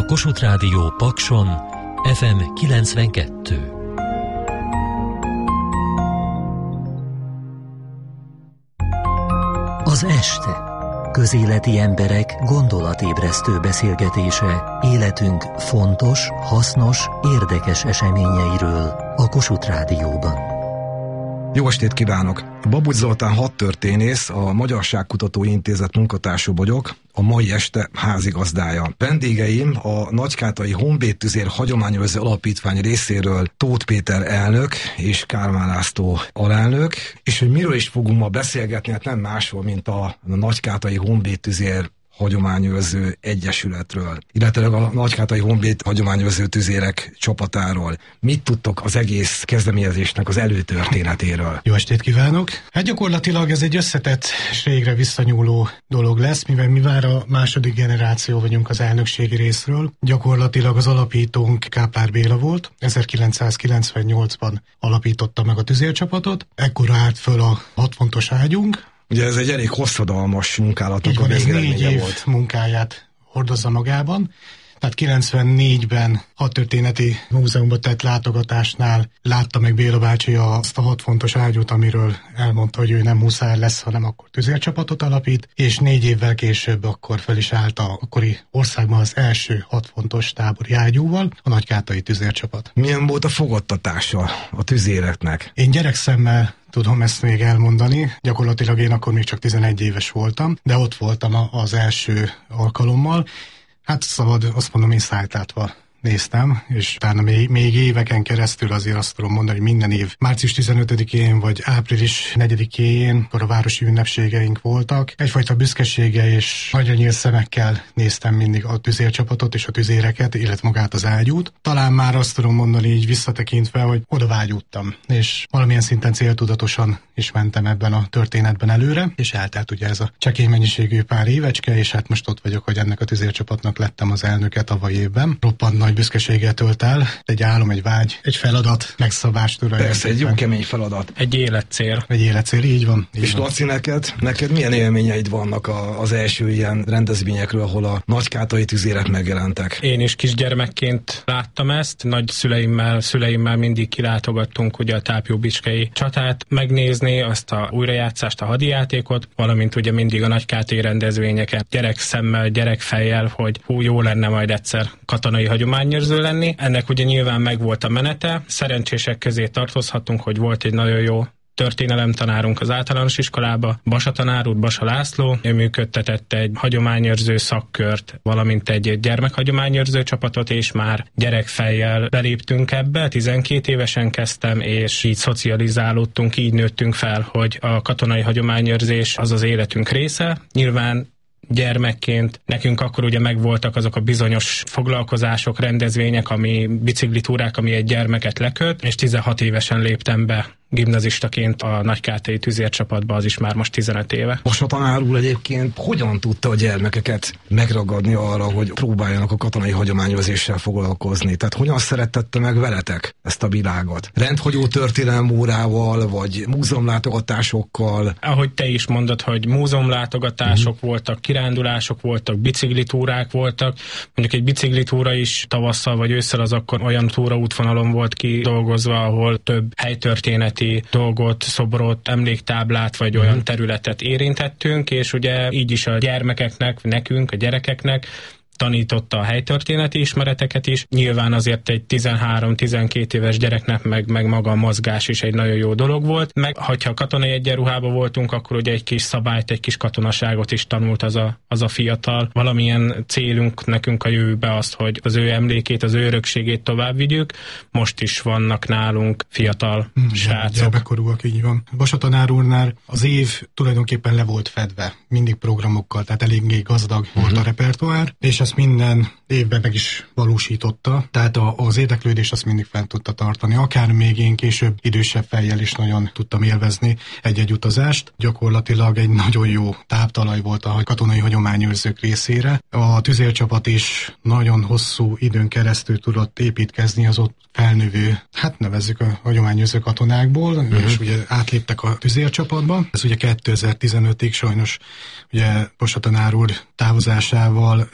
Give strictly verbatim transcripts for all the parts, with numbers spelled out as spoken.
Kossuth Rádió Pakson ef em kilencvenkettő. Az este. Közéleti emberek gondolatébresztő beszélgetése életünk fontos, hasznos, érdekes eseményeiről a Kossuth Rádióban. Jó estét kívánok! Babucs Zoltán hadtörténész, a Magyarságkutató Intézet munkatársa vagyok, a mai este házigazdája. Vendégeim a Nagykátai Honvéd Tüzér Hagyományőrző Alapítvány részéről Tóth Péter elnök és Kálmán László alelnök, és hogy miről is fogunk ma beszélgetni, hát nem másról, mint a Nagykátai Honvéd Tüzér Hagyományőrző Egyesületről, illetve a Nagykátai Honvéd Hagyományőrző Tüzérek csapatáról. Mit tudtok az egész kezdeményezésnek az előtörténetéről? Jó estét kívánok! Hát gyakorlatilag ez egy összetettségre visszanyúló dolog lesz, mivel mi már a második generáció vagyunk az elnökségi részről. Gyakorlatilag az alapítónk Káplár Béla volt, ezerkilencszázkilencvennyolcban alapította meg a tüzércsapatot, ekkor állt föl a hat fontos ágyunk. Ugye ez egy elég hosszadalmas munkálatok a végeredménye volt. Négy év munkáját hordozza magában. Tehát kilencvennégyben hadtörténeti múzeumban tett látogatásnál látta meg Béla bácsi azt a hat fontos ágyút, amiről elmondta, hogy ő nem huszár lesz, hanem akkor tüzércsapatot alapít, és négy évvel később akkor fel is állt a akkori országban az első hat fontos tábori ágyúval, a Nagykátai tüzércsapat. Milyen volt a fogadtatása a tüzéreknek? Én gyerekszemmel tudom ezt még elmondani. Gyakorlatilag én akkor még csak tizenegy éves voltam, de ott voltam az első alkalommal. Hát szabad, azt mondom, én szájtlátva néztem, és utána még, még éveken keresztül azért azt tudom mondani, hogy minden év március tizenötödikén vagy április negyedikén, akkor a városi ünnepségeink voltak. Egyfajta büszkeséggel és nagyra nyílt szemekkel néztem mindig a tüzércsapatot és a tüzéreket, illetve magát az ágyút. Talán már azt tudom mondani így visszatekintve, hogy oda vágyódtam, és valamilyen szinten céltudatosan is mentem ebben a történetben előre, és eltelt ugye ez a csekély mennyiségű pár évecske, és hát most ott vagyok, hogy ennek a tüzércsapatnak lettem az elnöke tavaly évben. Roppant nagy büszkeséggel tölt el, egy álom, egy vágy, egy feladat, megszabás tulajdonképpen. Persze, egy jó kemény feladat. Egy életcél. Egy életcél, így van. Így és van. Laci, neked, neked milyen élményeid vannak a, az első ilyen rendezvényekről, ahol a nagykátai tüzérek megjelentek? Én is kisgyermekként láttam ezt, nagy szüleimmel, szüleimmel mindig kilátogattunk ugye a tápjóbicskei csatát megnézni, azt a újrajátszást, a hadijátékot, valamint ugye mindig a nagykátai rendezvényeken gyerekszemmel, gyerekfejjel, hogy hú, jó lenne majd egyszer katonai hagyományőrző lenni. Ennek ugye nyilván megvolt a menete. Szerencsések közé tartozhatunk, hogy volt egy nagyon jó történelemtanárunk az általános iskolába, Basa tanár úr, Basa László, ő működtetett egy hagyományőrző szakkört, valamint egy gyermekhagyományőrző csapatot, és már gyerekfejjel beléptünk ebbe, tizenkét évesen kezdtem, és így szocializálódtunk, így nőttünk fel, hogy a katonai hagyományőrzés az az életünk része. Nyilván gyermekként nekünk akkor ugye megvoltak azok a bizonyos foglalkozások, rendezvények, ami biciklitúrák, ami egy gyermeket leköt, és tizenhat évesen léptem be gimnazistaként a Nagykátai tüzércsapatba, az is már most tizenöt éve. Basa tanár úr egyébként hogyan tudta a gyermekeket megragadni arra, hogy próbáljanak a katonai hagyományőrzéssel foglalkozni? Tehát hogyan szerettette meg veletek ezt a világot? Rendhagyó történelmórával, vagy múzeumlátogatásokkal? Ahogy te is mondod, hogy múzeumlátogatások uh-huh. voltak, kirándulások voltak, biciklitúrák voltak. Mondjuk egy biciklitúra is tavasszal vagy ősszel az akkor olyan túraútvonalon volt kidolgozva, ahol több helytörténet dolgot, szobrot, emléktáblát, vagy olyan területet érintettünk, és ugye így is a gyermekeknek, nekünk, a gyerekeknek tanította a helytörténeti ismereteket is. Nyilván azért egy tizenhárom-tizenkét éves gyereknek meg, meg maga a mozgás is egy nagyon jó dolog volt. Meg, hogyha katonai egyenruhában voltunk, akkor ugye egy kis szabályt, egy kis katonaságot is tanult az a, az a fiatal. Valamilyen célunk nekünk a jövőbe az, hogy az ő emlékét, az ő örökségét tovább vigyük. Most is vannak nálunk fiatal hmm, srácok. Gyermekkorúak, így van. Basa tanár úrnál az év tulajdonképpen le volt fedve, mindig programokkal, tehát eléggé gazdag uh-huh. volt a repertoár, és ezt minden évben meg is valósította, tehát a, az érdeklődést azt mindig fent tudta tartani. Akár még én később idősebb fejjel is nagyon tudtam élvezni egy-egy utazást. Gyakorlatilag egy nagyon jó táptalaj volt a katonai hagyományőrzők részére. A tüzércsapat is nagyon hosszú időn keresztül tudott építkezni az ott felnövő, hát nevezzük a hagyományőrző katonákból, uh-huh. és ugye átléptek a tüzércsapatba. Ez ugye kétezer-tizenötig sajnos ugye Basa tanár úr távozásával ez ugye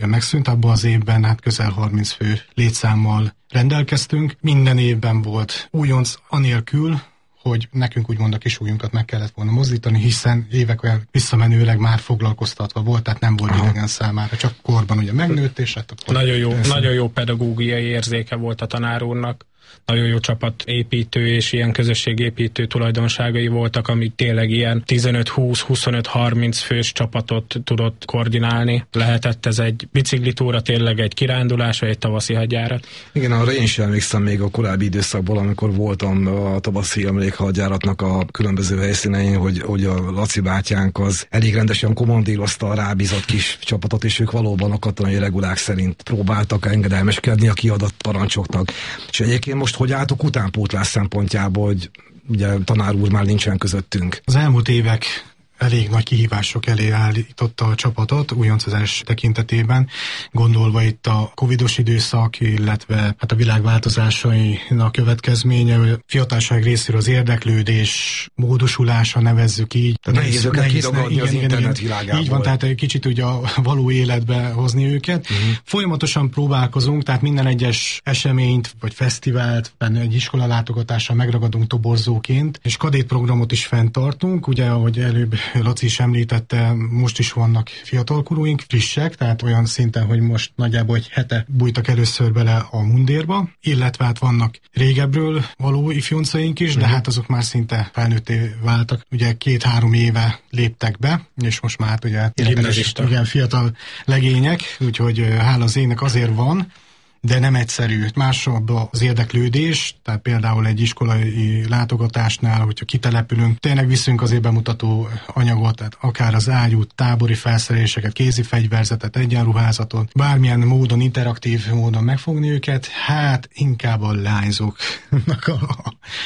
évben megszűnt, abban az évben hát közel harminc fő létszámmal rendelkeztünk. Minden évben volt újonc anélkül, hogy nekünk úgymond a kis ujjunkat meg kellett volna mozdítani, hiszen évek olyan visszamenőleg már foglalkoztatva volt, tehát nem volt idegen számára, csak korban ugye megnőtt, és hát akkor... Nagyon jó, nagyon jó pedagógiai érzéke volt a tanár úrnak. Nagyon jó csapatépítő és ilyen közösségépítő tulajdonságai voltak, amik tényleg ilyen tizenöt húsz huszonöt harminc fős csapatot tudott koordinálni. Lehetett ez egy biciklitúra, tényleg egy kirándulás, vagy egy tavaszi hadjárat. Igen, arra én sem emlékszem még a korábbi időszakból, amikor voltam a tavaszi emlékhadjáratnak a különböző helyszínein, hogy, hogy a Laci bátyánk az elég rendesen kommandírozta a rábízott kis csapatot, és ők valóban a katonai regulák szerint próbáltak engedelmeskedni a kiadott parancsoknak. És egyébként most hogy álltok utánpótlás szempontjából, hogy ugye tanár úr már nincsen közöttünk? Az elmúlt évek elég nagy kihívások elé állította a csapatot újoncozás tekintetében, gondolva itt a covidos időszak, illetve hát a világ változásainak következménye, a fiatalság részéről az érdeklődés módosulása, nevezzük így. Nehéz őket kiragadni az internet világából. Így van, tehát egy kicsit ugye a való életbe hozni őket. Uh-huh. Folyamatosan próbálkozunk, tehát minden egyes eseményt, vagy fesztivált, benne egy iskolalátogatással megragadunk toborzóként, és kadétprogramot is fenntartunk, ugye, ahogy előbb Laci is említette, most is vannak fiatalkorúink, frissek, tehát olyan szinten, hogy most nagyjából egy hete bújtak először bele a mundérba, illetve hát vannak régebről való ifjoncaink is, de uh-huh. hát azok már szinte felnőtté váltak. Ugye két-három éve léptek be, és most már hát ugye igen, fiatal legények, úgyhogy hála az égnek azért van, de nem egyszerű. Másabb az érdeklődés, tehát például egy iskolai látogatásnál, hogyha kitelepülünk, tényleg viszünk azért bemutató anyagot, tehát akár az ágyút, tábori felszereléseket, kézi fegyverzetet, egyenruházatot, bármilyen módon, interaktív módon megfogni őket, hát inkább a lányzóknak a,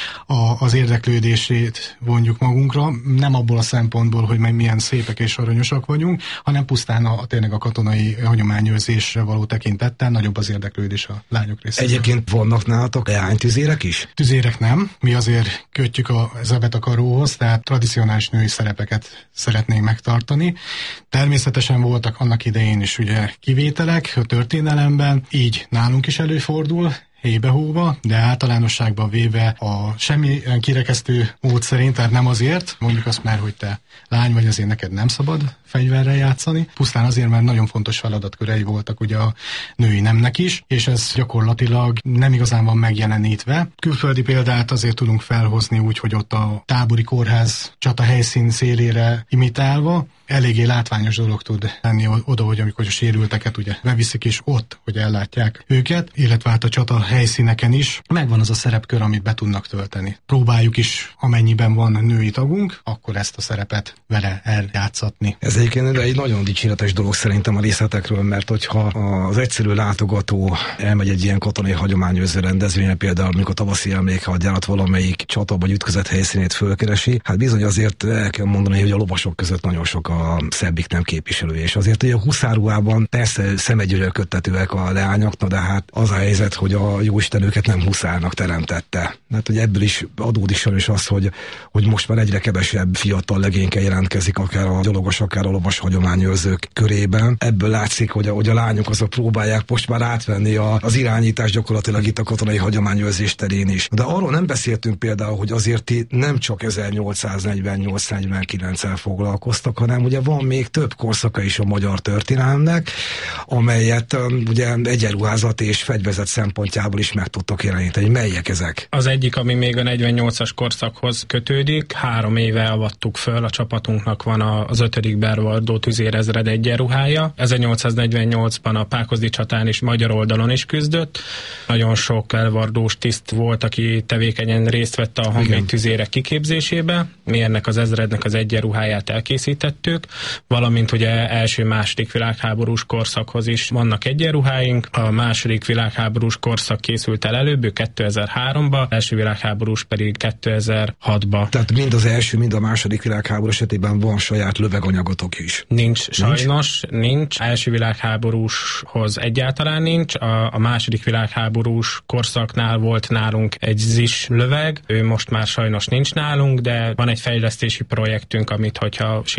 a, az érdeklődését vonjuk magunkra, nem abból a szempontból, hogy meg milyen szépek és aranyosak vagyunk, hanem pusztán a, tényleg a katonai hagyományőrzésre való tekintettel nagyobb az érdeklődés a lányok részéről. Egyébként vannak nálatok leánytüzérek is? Tüzérek nem. Mi azért kötjük a zebet a karóhoz, tehát tradicionális női szerepeket szeretnénk megtartani. Természetesen voltak annak idején is ugye kivételek a történelemben, így nálunk is előfordul, hébe-hóba, de általánosságban véve a semmilyen kirekesztő mód szerint, tehát nem azért, mondjuk azt már, hogy te lány vagy, azért neked nem szabad fegyverrel játszani, pusztán azért, mert nagyon fontos feladatkörei voltak ugye a női nemnek is, és ez gyakorlatilag nem igazán van megjelenítve. Külföldi példát azért tudunk felhozni úgy, hogy ott a tábori kórház csata helyszín szélére imitálva, eléggé látványos dolog tud lenni oda, hogy amikor a sérülteket ugye beviszik is ott, hogy ellátják őket, illetve hát a csata helyszíneken is megvan az a szerepkör, amit be tudnak tölteni. Próbáljuk is, amennyiben van női tagunk, akkor ezt a szerepet vele eljátszatni. Ez egyébként egy nagyon dicséretes dolog szerintem a részletekről, mert hogyha az egyszerű látogató elmegy egy ilyen katonai hagyományőrző rendezvényre, például mondjuk a tavaszi emlékhadjárat valamelyik csata vagy ütközet helyszínét fölkeresi, hát bizony azért el kell mondani, hogy a lovasok között nagyon sok a szebbik nem képviselő, és azért, hogy a huszárruhában persze szemegyűrölködtetőek a leányoknak, de hát az a helyzet, hogy a jóisten őket nem huszárnak teremtette. Hát, hogy ebből is adódik sajnos az, hogy, hogy most már egyre kevesebb fiatal legényke jelentkezik, akár a gyalogos, akár a lovas hagyományőrzők körében. Ebből látszik, hogy a, hogy a lányok azok próbálják most már átvenni a, az irányítást gyakorlatilag itt a katonai hagyományőrzés terén is. De arról nem beszéltünk például, hogy azért ti nem csak ezernyolcszáznegyvennyolc negyvenkilenccel foglalkoztak, hanem ugye van még több korszaka is a magyar történelemnek, amelyet um, ugye egyenruházat és fegyverzet szempontjából is meg tudtok jeleníteni. Melyek ezek? Az egyik, ami még a negyvennyolcas korszakhoz kötődik, három éve avattuk föl, a csapatunknak van az ötödik Bervardó tüzérezred egyenruhája. ezernyolcszáznegyvennyolcban a Pákozdi csatán is magyar oldalon is küzdött. Nagyon sok elvardós tiszt volt, aki tevékenyen részt vett a honvéd tüzérek kiképzésébe. Mi ennek az ezrednek az egyenruháját elkészítettük, valamint ugye első-második világháborús korszakhoz is vannak egyenruháink. A második világháborús korszak készült el előbb, ő kétezer-háromba, első világháborús pedig kétezer-hatba. Tehát mind az első, mind a második világháború esetében van saját löveganyagotok is? Nincs, sajnos nincs. nincs. Első világháborúshoz egyáltalán nincs. A, a második világháborús korszaknál volt nálunk egy zis löveg, ő most már sajnos nincs nálunk, de van egy fejlesztési projektünk, amit hogyha sikerül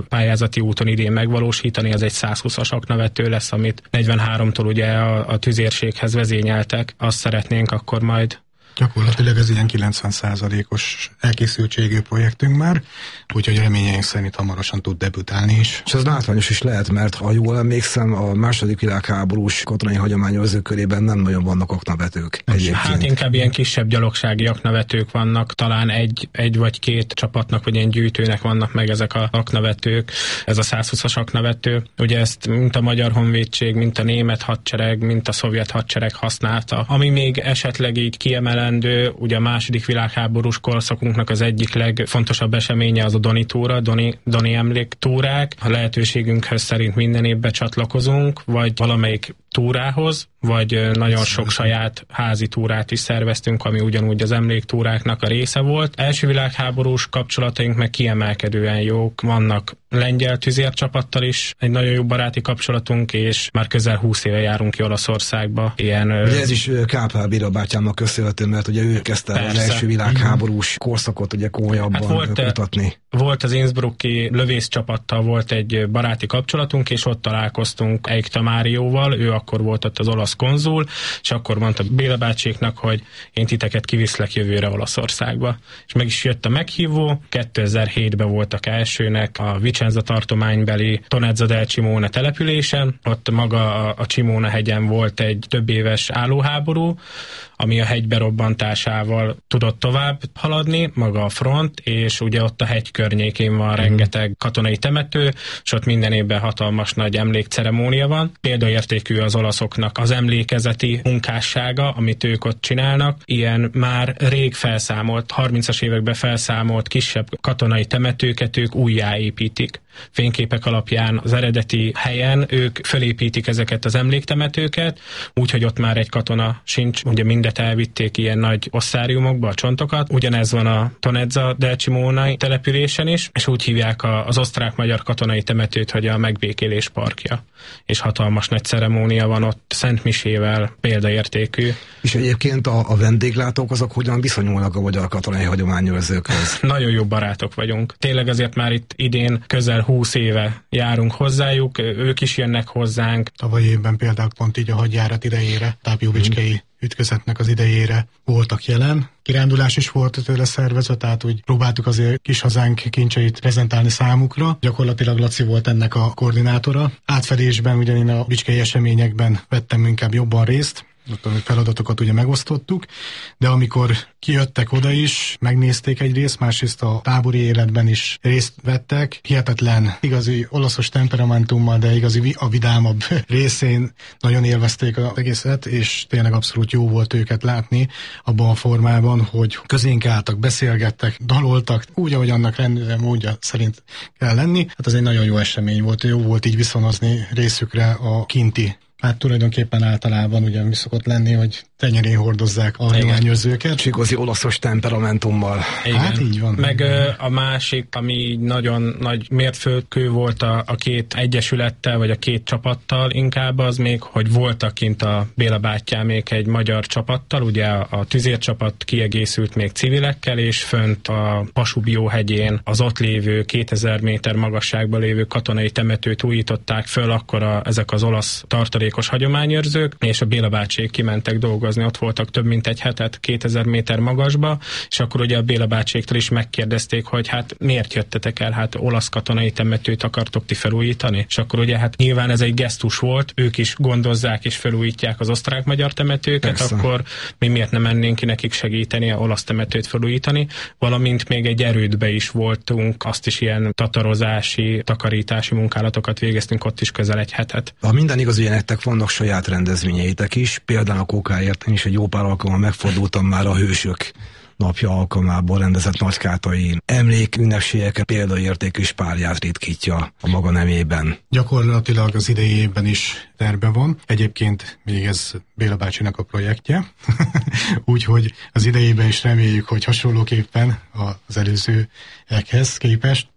pályázati úton idén megvalósítani, az egy százhúszas aknavető lesz, amit negyvenháromtól ugye a, a tüzérséghez vezényeltek. Azt szeretnénk akkor majd. Gyakorlatilag ez ilyen kilencven százalékos elkészültségű projektünk már, úgyhogy reményeink szerint hamarosan tud debütálni is. És az látványos is lehet, mert ha jól emlékszem, a második világháborús katonai hagyományőrzők körében nem nagyon vannak aknavetők. Egyébként. Hát inkább ilyen kisebb gyalogsági aknavetők vannak, talán egy, egy vagy két csapatnak, vagy ilyen gyűjtőnek vannak meg ezek a aknavetők, ez a százhúszas aknavető. Ugye ezt mint a Magyar Honvédség, mint a német hadsereg, mint a szovjet hadsereg használta. Ami még esetleg így kiemel, ugye a második világháborús korszakunknak az egyik legfontosabb eseménye az a Doni túra, Doni, Doni emléktúrák. A lehetőségünkhöz szerint minden évben csatlakozunk, vagy valamelyik túrához, vagy nagyon sok saját házi túrát is szerveztünk, ami ugyanúgy az emléktúráknak a része volt. Első világháborús kapcsolataink meg kiemelkedően jók, vannak lengyel tüzércsapattal is egy nagyon jó baráti kapcsolatunk, és már közel húsz éve járunk ki Olaszországba. Ilyen, ugye ez is Kápál Béla bátyámnak köszönhető, mert ugye ő kezdte persze. Az első világháborús korszakot ugye komolyabban hát volt, kutatni. Volt az Innsbrucki lövészcsapattal volt egy baráti kapcsolatunk, és ott találkoztunk Eik Tamárióval, ő akkor volt ott az olasz konzul, és akkor mondta Béla bácséknak, hogy én titeket kiviszlek jövőre Olaszországba. És meg is jött a meghívó, kétezer-hétben voltak elsőnek a Vicenza tartománybeli Tonezza del Cimone településen, ott maga a, a Cimone hegyen volt egy több éves állóháború, ami a hegy berobbantásával tudott tovább haladni, maga a front, és ugye ott a hegy környékén van rengeteg katonai temető, és ott minden évben hatalmas nagy emlékceremónia van. Példaértékű az olaszoknak az emlékezeti munkássága, amit ők ott csinálnak. Ilyen már rég felszámolt, harmincas években felszámolt kisebb katonai temetőket ők újjáépítik. Fényképek alapján az eredeti helyen ők fölépítik ezeket az emléktemetőket, úgyhogy ott már egy katona sincs, ugye mindet elvitték ilyen nagy osszáriumokba, a csontokat. Ugyanez van a Tonezza del Cimone településen is, és úgy hívják a, az osztrák-magyar katonai temetőt, hogy a megbékélés parkja. És hatalmas nagy ceremónia van ott, Szent Misével, példaértékű. És egyébként a, a vendéglátók azok hogyan viszonyulnak a magyar katonai hagyományőrzőkhöz? Nagyon jó barátok vagyunk. Tényleg azért már itt idén közel húsz éve járunk hozzájuk, ők is jönnek hozzánk. Tavaly évben például pont így a hadjárat idejére, tápjóbicskei hmm. ütközetnek az idejére voltak jelen. Kirándulás is volt tőle szervezve, tehát úgy próbáltuk azért kis hazánk kincseit prezentálni számukra. Gyakorlatilag Laci volt ennek a koordinátora. Átfedésben, ugyan én a bicskei eseményekben vettem inkább jobban részt, ott a feladatokat ugye megosztottuk, de amikor kijöttek oda is, megnézték egyrészt, másrészt a tábori életben is részt vettek. Hihetetlen, igazi olaszos temperamentummal, de igazi a vidámabb részén nagyon élvezték az egészet, és tényleg abszolút jó volt őket látni abban a formában, hogy közénk álltak, beszélgettek, daloltak, úgy, ahogy annak rendben módja szerint kell lenni. Hát ez egy nagyon jó esemény volt, jó volt így viszonozni részükre a kinti. Hát tulajdonképpen általában ugye mi szokott lenni, hogy tenyerén hordozzák a hagyományőrzőket. Igazi olaszos temperamentummal. Igen. Hát így van. Meg ö, a másik, ami nagyon nagy mértföldkő volt a, a két egyesülettel, vagy a két csapattal inkább az még, hogy voltak kint a Béla bátyámék egy magyar csapattal, ugye a, a tüzércsapat kiegészült még civilekkel, és fönt a Pasubió hegyén az ott lévő kétezer méter magasságban lévő katonai temetőt újították föl, akkor a, ezek az olasz tartalékos hagyományőrzők, és a Béla bácsék kimentek dolgozni, ott voltak több mint egy hetet kétezer méter magasba, és akkor ugye a Béla bácséktól is megkérdezték, hogy hát miért jöttetek el, hát olasz katonai temetőt akartok ti felújítani, és akkor ugye hát nyilván ez egy gesztus volt, ők is gondozzák és felújítják az osztrák-magyar temetőket, persze. Akkor mi miért nem mennénk ki nekik segíteni a olasz temetőt felújítani, valamint még egy erődbe is voltunk, azt is ilyen tatarozási, takarítási munkálatokat végeztünk ott is közel egy hetet. Ha minden igaz, ugye nektek vannak saját rendezvényeitek is, például a Kókáért én is egy jó pár alkalommal megfordultam már a Hősök napja alkalmából rendezett nagykátai emlékünnepségeket, példaértékű spárját ritkítja a maga nemében. Gyakorlatilag az idei évben is terve van. Egyébként még ez Béla bácsinak a projektje. Úgyhogy az idejében is reméljük, hogy hasonlóképpen az előzőekhez képest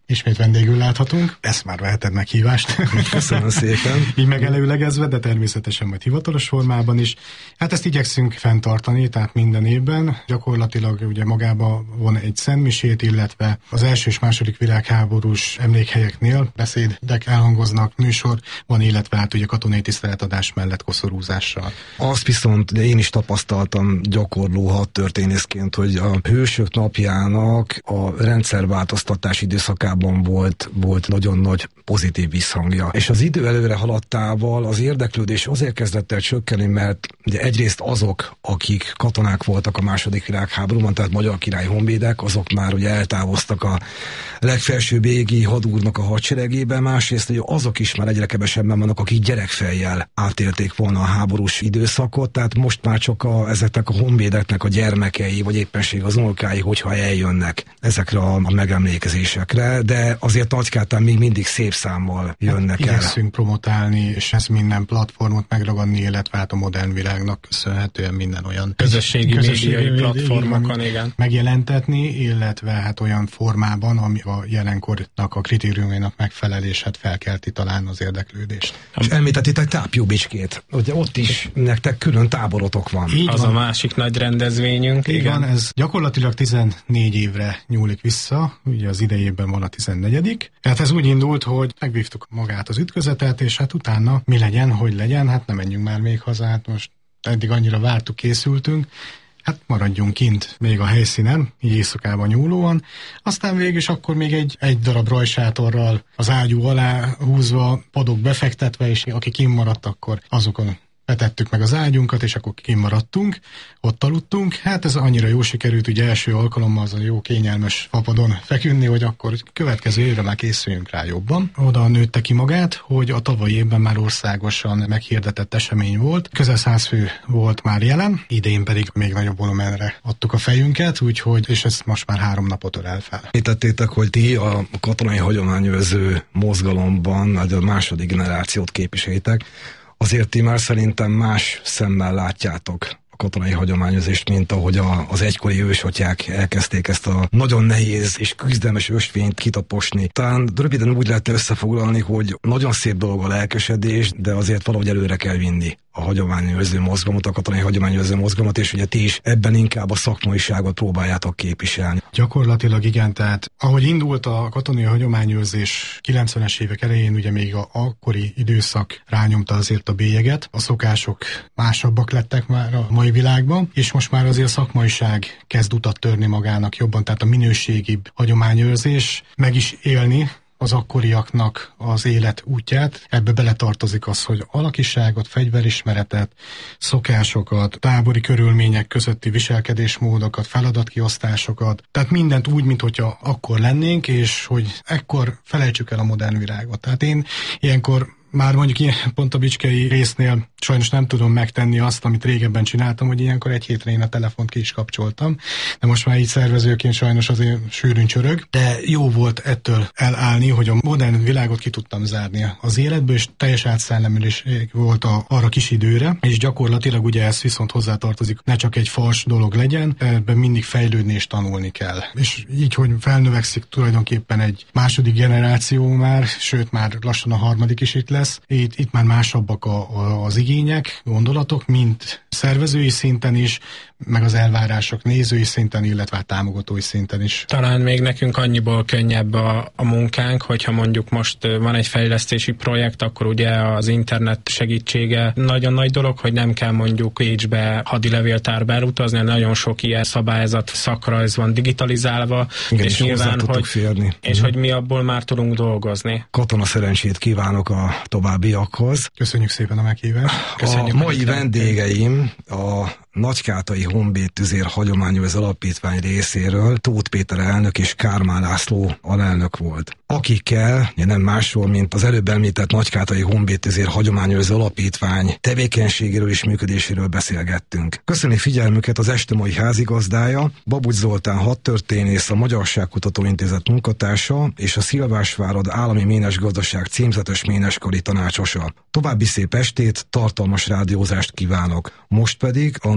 ismét vendégül láthatunk. Ezt már veheted meghívást. Köszönöm szépen. Így megelőlegezve, de természetesen majd hivatalos formában is. Hát ezt igyekszünk fenntartani, tehát minden évben. Gyakorlatilag ugye magában van egy szentmisét, illetve az első és második világháborús emlékhelyeknél beszédek elhangoznak, műsor van, illetve hát ugye katonai tiszteletadás mellett koszorúzással. Azt viszont én is tapasztaltam gyakorló hadtörténészként, hogy a Hősök napjának a rendszerváltoztatás időszakában volt, volt nagyon nagy pozitív visszhangja. És az idő előre haladtával az érdeklődés azért kezdett el csökkenni, mert ugye egyrészt azok, akik katonák voltak a második világháborúban, tehát magyar király honvédek, azok már ugye eltávoztak a legfelsőbb égi hadúrnak a hadseregében, másrészt ugye azok is már egyre kevesebben vannak, akik gyerekfejjel átélték volna a háborús időszakot, tehát most már csak a, ezeknek a honvédeknek a gyermekei, vagy éppenség az unokái, hogyha eljönnek ezekre a, a megemlékezésekre, de azért Nagykátán még mindig szép számmal jönnek hát, el. Igyekszünk promotálni, és ez minden platformot megragadni, illetve hát a modern világnak köszönhetően minden olyan közösségi, közösségi médiai platformokon, igen. megjelentetni, illetve hát olyan formában, ami a jelenkornak a kritériumének megfelelés, hát felkelti talán az érdeklődést. És említettétek Tápjó-Bicskét, ugye ott is nektek külön táborotok van. Így az van. A másik nagy rendezvényünk. Így igen. van, ez gyakorlatilag tizennégy évre nyúlik vissza, ugye az idejében van a tizennegyedik. Hát ez úgy indult, hogy megvívtuk magát az ütközetet, és hát utána mi legyen, hogy legyen, hát nem menjünk már még haza, hát most eddig annyira vártuk, készültünk, hát maradjunk kint még a helyszínen, így éjszakában nyúlóan. Aztán végül is akkor még egy, egy darab rajsátorral az ágyú alá húzva, padok befektetve, és akik kint maradt, akkor azokon betettük meg az ágyunkat, és akkor kimaradtunk, ott aludtunk. Hát ez annyira jó sikerült, ugye első alkalommal az a jó kényelmes fapadon feküdni, hogy akkor következő évre már készüljünk rá jobban. Oda nőtte ki magát, hogy a tavalyi évben már országosan meghirdetett esemény volt. Közel száz fő volt már jelen, idén pedig még nagyobb volumenre adtuk a fejünket, úgyhogy, és ez most már három napot ölel fel. Említettétek, hogy ti a katonai hagyományőrző mozgalomban a második generációt képviselitek. Azért ti már szerintem más szemmel látjátok a katonai hagyományozést, mint ahogy a, az egykori őshotyák elkezdték ezt a nagyon nehéz és küzdelmes ösvényt kitaposni. Talán röviden úgy lehet összefoglalni, hogy nagyon szép dolog a lelkesedés, de azért valahogy előre kell vinni a hagyományőrző mozgalmat, a katonai hagyományőrző mozgalmat, és ugye ti is ebben inkább a szakmaiságot próbáljátok képviselni. Gyakorlatilag igen, tehát ahogy indult a katonai hagyományőrzés kilencvenes évek elején, ugye még a akkori időszak rányomta azért a bélyeget, a szokások másabbak lettek már a mai világban, és most már azért a szakmaiság kezd utat törni magának jobban, tehát a minőségibb hagyományőrzés meg is élni az akkoriaknak az élet útját. Ebbe beletartozik az, hogy alakiságot, fegyverismeretet, szokásokat, tábori körülmények közötti viselkedésmódokat, feladatkiosztásokat, tehát mindent úgy, mint hogyha akkor lennénk, és hogy ekkor felejtsük el a modern világot. Tehát én ilyenkor már mondjuk ilyen pont a bicskei résznél sajnos nem tudom megtenni azt, amit régebben csináltam, hogy ilyenkor egy hétre én a telefont ki is kapcsoltam, de most már így szervezőként sajnos azért sűrűn csörög, de jó volt ettől elállni, hogy a modern világot ki tudtam zárni az életből, és teljes átszellemülés volt a, arra kis időre, és gyakorlatilag ugye ez viszont hozzátartozik, ne csak egy fals dolog legyen, ebben mindig fejlődni és tanulni kell. És így, hogy felnövekszik tulajdonképpen egy második generáció már, sőt már lassan a harmadik is itt lesz, Itt, itt már másabbak a, a, az igények, gondolatok, mint szervezői szinten is, meg az elvárások nézői szinten, illetve támogatói szinten is. Talán még nekünk annyiból könnyebb a, a munkánk, hogyha mondjuk most van egy fejlesztési projekt, akkor ugye az internet segítsége nagyon nagy dolog, hogy nem kell mondjuk Pécsbe hadilevéltárba elutazni, nagyon sok ilyen szabályzat, szakrajz van digitalizálva, igen, és, és nyilván, hogy, férni. és hogy mi abból már tudunk dolgozni. Katona szerencsét kívánok a továbbiakhoz. Köszönjük szépen a meghívást. A mai vendégeim a Nagykátai Honvéd Tüzér Hagyományőrző Alapítvány részéről Tóth Péter elnök és Kármán László alelnök volt. Akikkel nem másról, mint az előbb említett Nagykátai Honvéd Tüzér Hagyományőrző Alapítvány tevékenységéről és működéséről beszélgettünk. Köszöni figyelmüket az este mai házigazdája, Babucs Zoltán hadtörténész, a Magyarságkutató Intézet munkatársa és a Szilvásvárad Állami Ménesgazdaság címzetes méneskari tanácsosa. További szép estét, tartalmas rádiózást kívánok. Most pedig a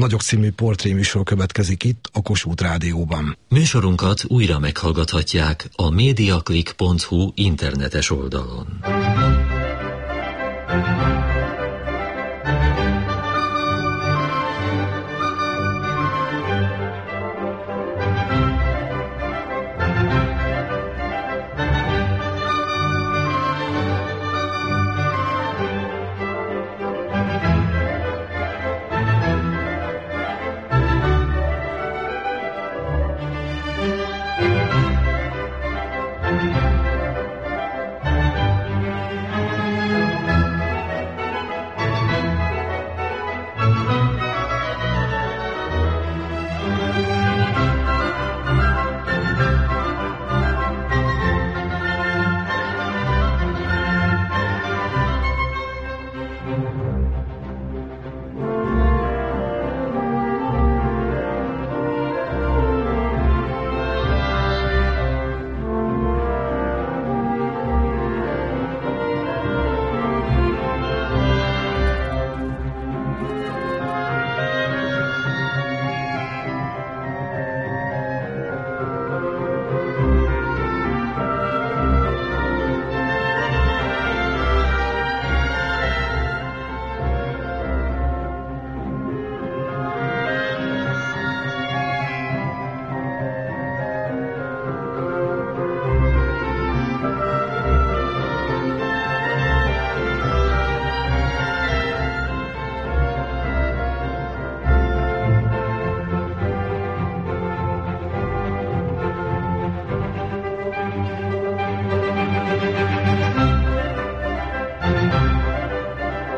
vagyok című portréműsor következik itt a Kossuth Rádióban. Műsorunkat újra meghallgathatják a mediaclick pont hu internetes oldalon.